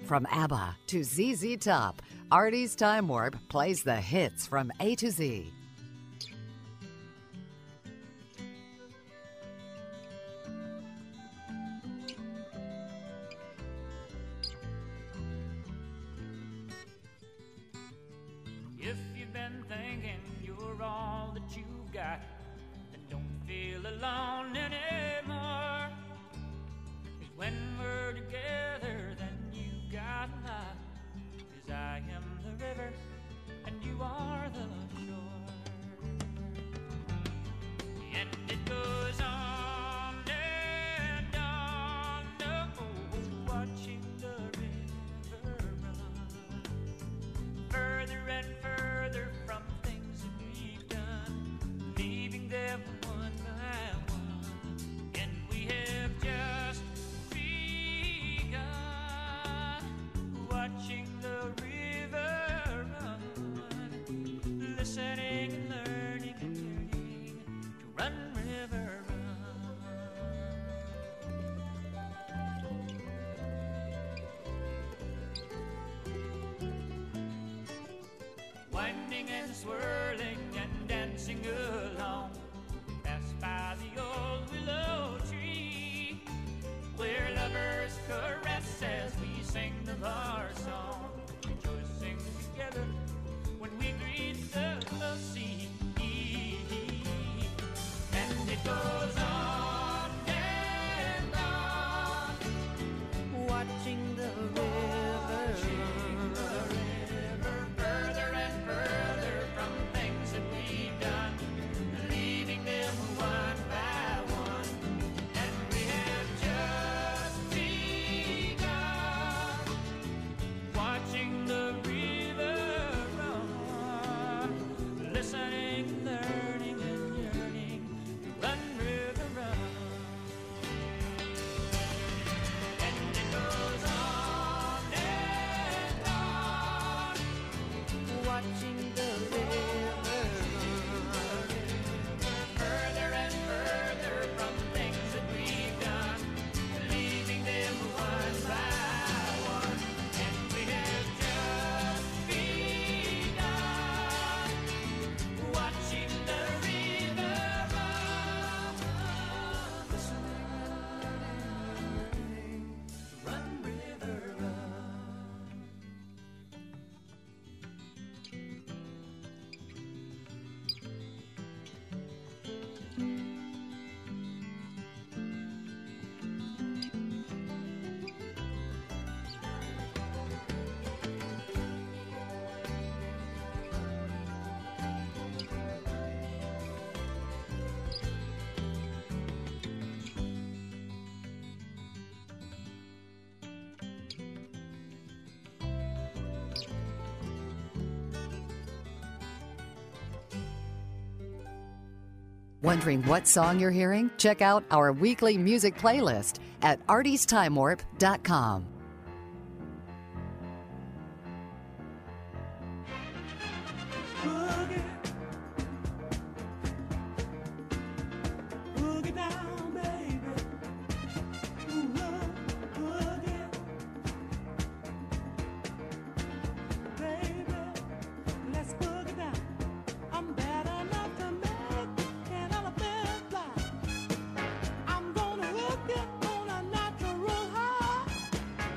From ABBA to ZZ Top, Artie's Time Warp plays the hits from A to Z. If you've been thinking you're all that you've got, then don't feel alone anymore. 'Cause when we're together, then you got a lot. 'Cause I am the river and you are the shore. And it goes on and on, oh, watching the river run further and further from things that we've done, leaving them one by one. And we have just begun, watching the river run, listening and learning and yearning to run, river, run. Winding and swirling and dancing along, pass by the old willow tree, where lovers caress as we sing the our song, rejoicing together when we greet the sea. And it goes on and on, watching the river further and further from things that we've done, leaving them one by one. And we have just begun, watching the river run, listening, learning, and yearning to run, river, run. And it goes on and on, watching the river run further and further from things that we've done, leaving them one by one. And we have just begun, watching the river run, listening, run, river, run. Wondering what song you're hearing? Check out our weekly music playlist at artiestimewar.com. Boogie, boogie down, baby. Ooh, boogie, baby. Let's boogie down. I'm bad enough to make an elephant fly. I'm gonna hook you on a natural high.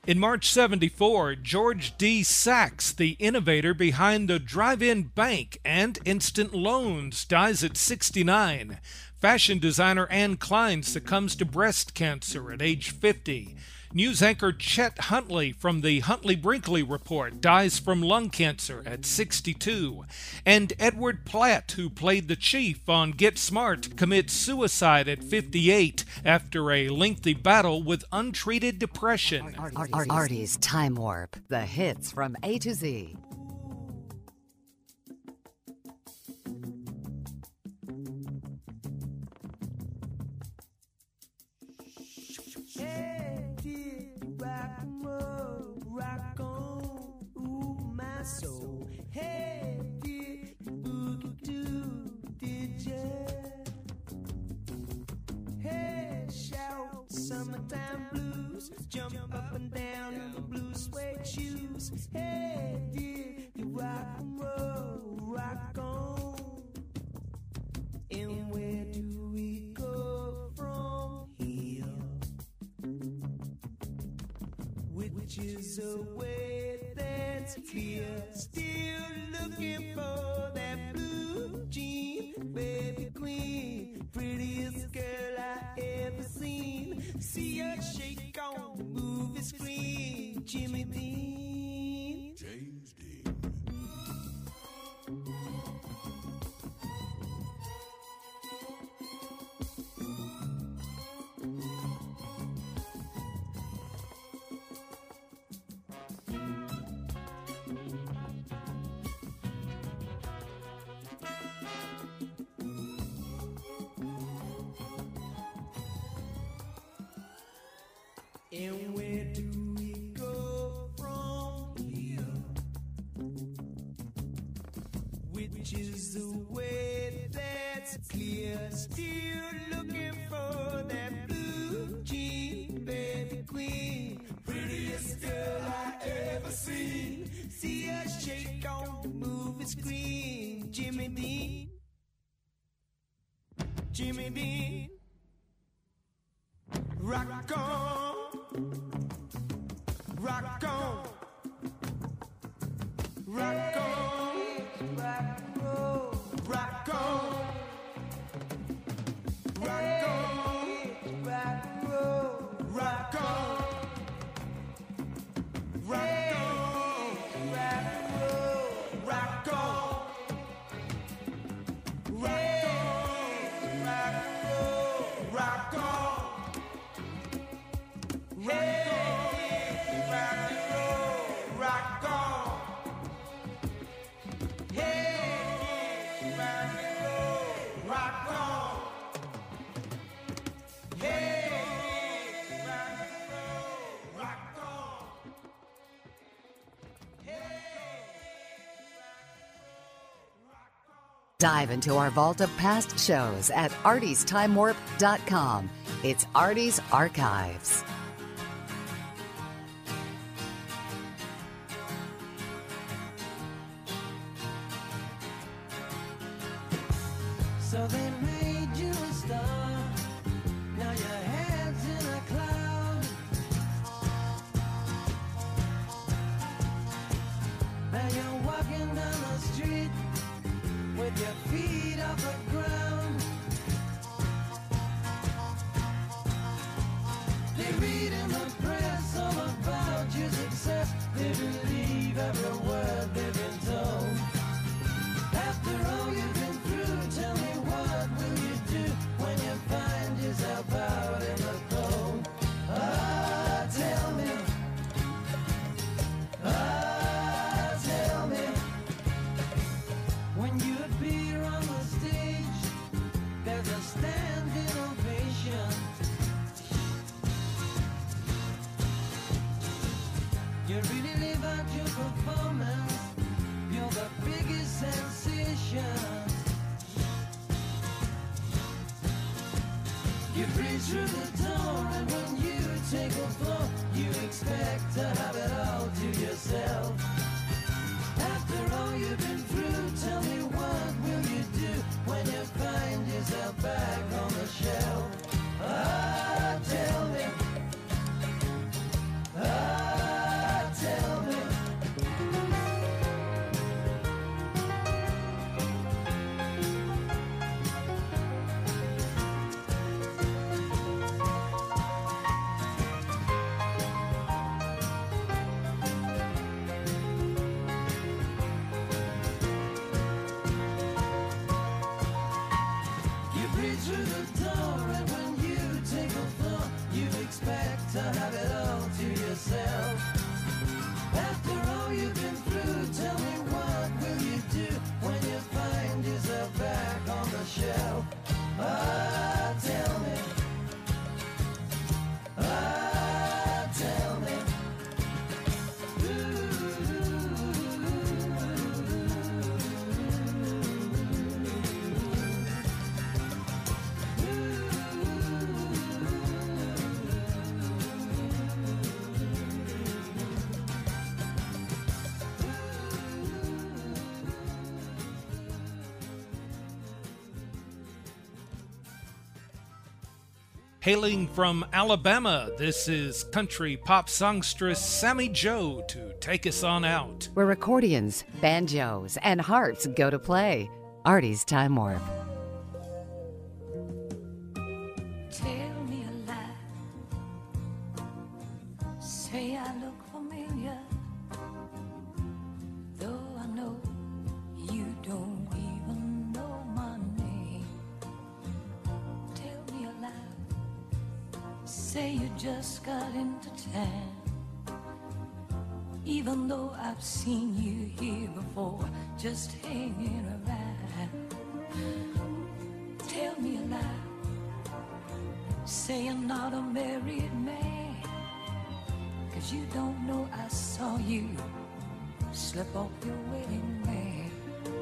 In March 74, George D. Sachs, the innovator behind the drive-in bank and instant loans, dies at 69. Fashion designer Anne Klein succumbs to breast cancer at age 50. News anchor Chet Huntley from the Huntley-Brinkley Report dies from lung cancer at 62. And Edward Platt, who played the chief on Get Smart, commits suicide at 58 after a lengthy battle with untreated depression. Artie's Time Warp, the hits from A to Z. So, hey, did boogie do, did ya? Hey, shout summertime blues, jump up and down in the blue suede shoes. Hey, did you rock and roll, rock on? And where do we go from here? Which is a way that's clear. Still looking for that blue jean, baby queen, prettiest girl I ever seen. See her shake on the movie screen. Jimmy Dean, James Dean. And where do we go from here? Which is the way that's clear. Still looking for that blue jean, baby queen, prettiest girl I ever seen. See her shake on the movie screen. Jimmy Dean, Jimmy Dean, rock on. Rock on, rock on, rock on, rock on, rock on, rock on, rock on, rock on, rock on, rock on, rock on. Dive into our vault of past shows at artiesTimeWarp.com. It's Artie's Archives. So they made you a star. Now your head's in a cloud. Now you're walking down the street with your feet off the ground. They read in the press all about your success. They believe every word they've been told. After all you've been through, tell me what will you do when you find yourself out in the cold? Ah, tell me. Ah, tell me. When you appear on the stage, there's a standing ovation. You really live out your performance. You're the biggest sensation. You breathe through the door, and when you take a floor, you expect to have it all to yourself. After all you've been through, tell me what will you do when you find yourself back on the shelf? Ah, tell me. Ah, Hailing from Alabama, this is country pop songstress Sammy Jo to take us on out. Where accordions, banjos, and harps go to play. Artie's Time Warp. Tell me a lie. Say I look familiar, though I know you don't even know my name. Tell me a lie. Say you just got into town, even though I've seen you here before, just hanging around. Tell me a lie. Say you're not a married man, 'cause you don't know I saw you slip off your wedding band.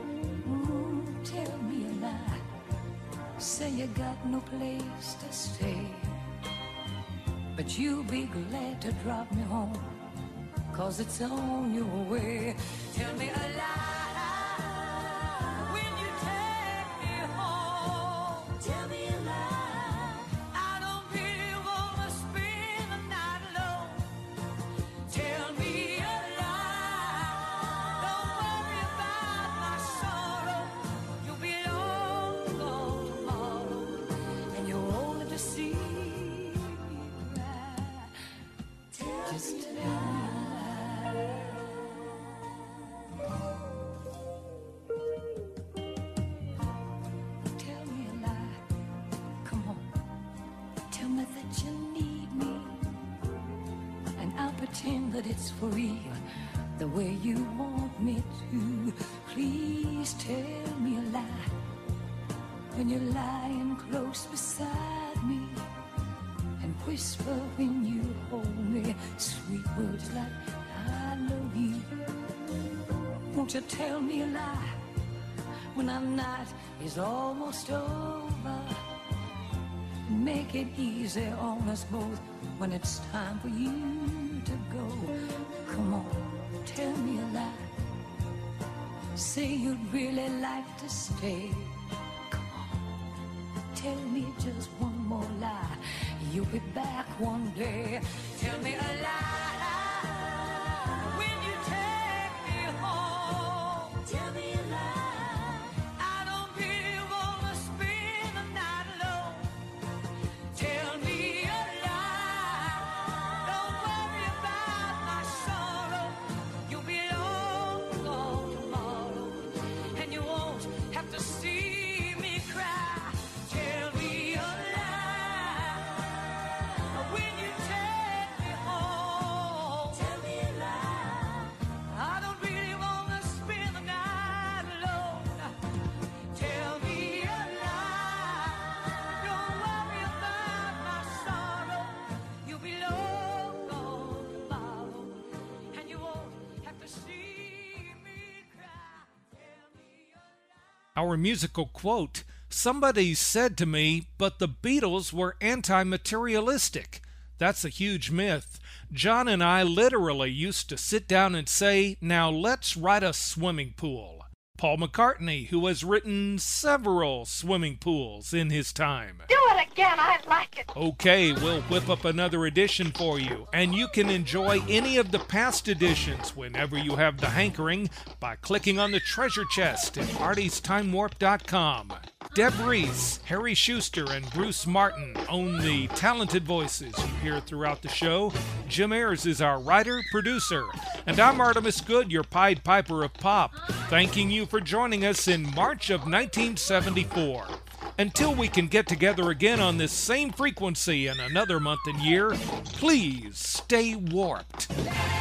Tell me a lie. Say you got no place to stay, but you'll be glad to drop me home, 'cause it's on your way. Tell me a lie when you take me home. Tell me a lie. I don't really wanna spend the night alone. Tell me a lie. Don't worry about my sorrow. You'll be long gone tomorrow, and you're only to see me cry. Just tell me a lie. Tell me a lie. Come on. Tell me that you need me, and I'll pretend that it's for real, the way you want me to. Please tell me a lie when you're lying close beside me, and whisper when you hold me sweet words like I love you. Won't you tell me a lie when our night is almost over? Make it easy on us both when it's time for you to go. Come on, tell me a lie. Say you'd really like to stay. Come on, tell me just one more lie. You'll be back one day. Tell me a lie when you take me home. Tell me a lie. I don't really wanna spend the night alone. Tell me a lie. Don't worry about my sorrow. You'll be long gone tomorrow, and you won't have to see me cry. Tell me a lie when you take me home. Tell me a lie. I don't really wanna spend the night alone. Tell me a lie. Don't worry about my sorrow. You'll be long gone tomorrow, and you won't have to see me cry. Tell me a lie. Our musical quote: somebody said to me, but the Beatles were anti-materialistic. That's a huge myth. John and I literally used to sit down and say, now let's write a swimming pool. Paul McCartney, who has written several swimming pools in his time. Do it again, I like it. Okay, we'll whip up another edition for you, and you can enjoy any of the past editions whenever you have the hankering by clicking on the treasure chest at artiesTimeWarp.com. Deb Reese, Harry Schuster, and Bruce Martin own the talented voices you hear throughout the show. Jim Ayers is our writer-producer, and I'm Artemis Good, your Pied Piper of Pop, thanking you for joining us in March of 1974. Until we can get together again on this same frequency in another month and year, please stay warped.